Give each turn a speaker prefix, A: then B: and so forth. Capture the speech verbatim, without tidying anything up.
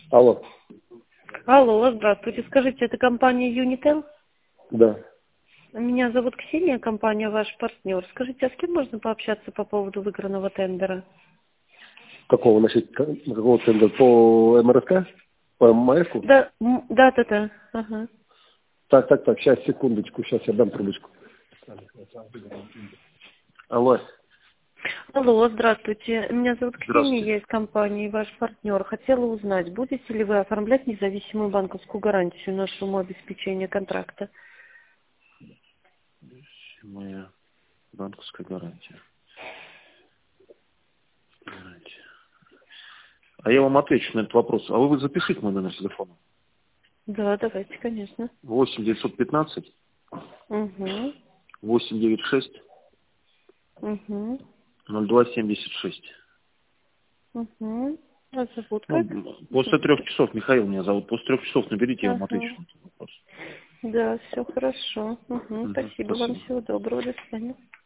A: Алло.
B: Алло, здравствуйте. Скажите, это компания Юнител?
A: Да.
B: Меня зовут Ксения, компания ваш партнер. Скажите, а с кем можно пообщаться по поводу выигранного тендера?
A: Какого, значит, к- какого тендера? По эм эр эс ка? По эм эс ку?
B: Да, м, да, да, да. Ага.
A: Так, так, так, сейчас, секундочку, сейчас я дам трубочку. Алло.
B: Алло, здравствуйте. Меня зовут Ксения,
A: Здравствуйте.
B: я из компании ваш партнер. Хотела узнать, будете ли вы оформлять независимую банковскую гарантию на сумму обеспечения контракта?
A: Моя банковская гарантия. гарантия. А я вам отвечу на этот вопрос. А вы, вы запишите мой номер телефона.
B: Да, давайте, конечно.
A: восемь девятьсот пятнадцать
B: Угу,
A: восемьсот девяносто шесть
B: угу,
A: ноль два семьдесят шесть.
B: угу. А зовут как?
A: Ну, после трех часов, Михаил меня зовут, после трех часов наберите, я вам отвечу
B: Ага.
A: на этот вопрос.
B: Да, все хорошо. Угу,
A: Мгм,
B: спасибо вам,
A: спасибо.
B: всего доброго, до свидания.